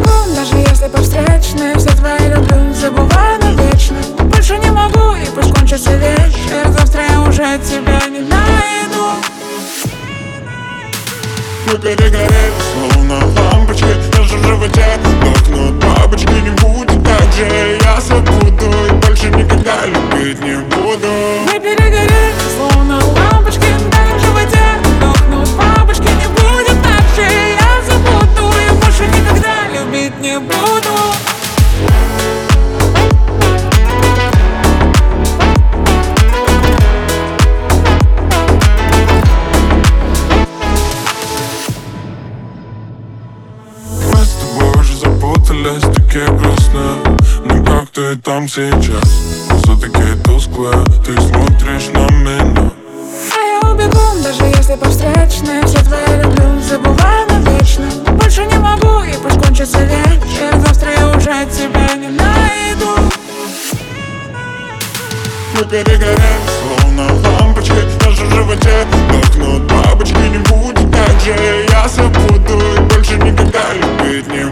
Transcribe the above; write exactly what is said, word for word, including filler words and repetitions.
бегун, даже если по встречной. Все твои люблю, забываю навечно. Больше не могу, и пусть кончится вечер. Завтра я уже тебя не найду. Мы перегорели, словно лампочки. Даже в животе дохнут бабочки. Не будет так же, я забуду и больше никогда любить не буду. Мы перегорели, словно лампочки. Даже в животе дохнут бабочки. Не будет так же, я забуду и больше никогда любить не буду. Такие грустные, но как ты там сейчас? Глаза такие тусклые, ты смотришь на меня. А я убегу, даже если по встречной. Все твои люблю, забываю навечно. Больше не могу, и пусть кончится вечер. Завтра я уже тебя не найду. Мы перегорели, словно лампочки. Даже в животе дохнут бабочки. Не будет так же, я забуду и больше никогда любить не